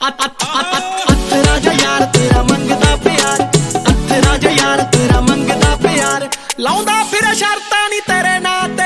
अथरा जो यार तेरा मंगदा प्यार, अथरा जो यार तेरा मंगदा प्यार, लाउंदा फिर शर्तां नी तेरे नां ते।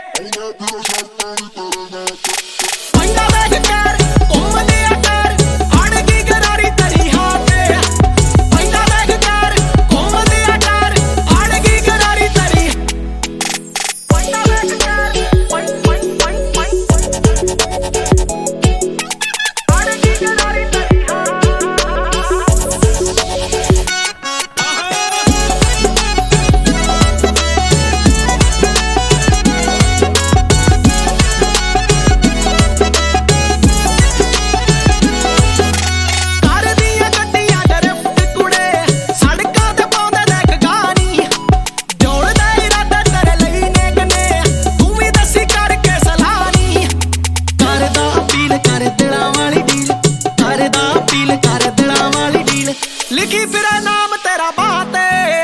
लिखी फिर नाम तेरा बाते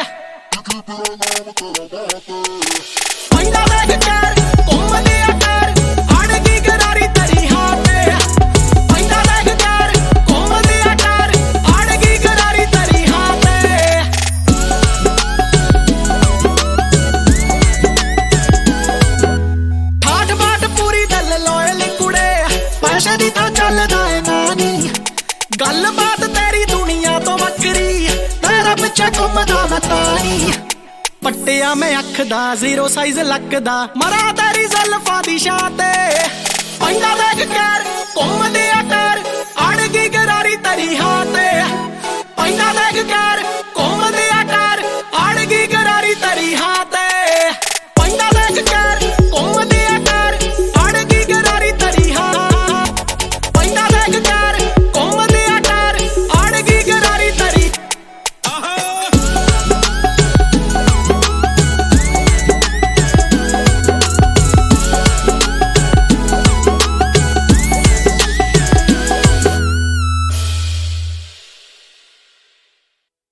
पहिला देख कर घूमदी कर अड़गी गरारी तेरी हाथे। पहिला देख कर घूमदी कर अड़गी गरारी तेरी हाथे। ठाठ बाट पूरी दल लोयल कुड़े पैसे दी तो चलदा है नानी। गल बात तेरी दुनिया तो वक्री तेरा पिछे घूमदा मैं तानी। पट्टिया में अख दा जीरो साइज लगदा मरा तेरी ज़ुल्फां दी शाह ते। पहिला देख कर घूमदी कर अड़गी गरारी तेरी हाथ।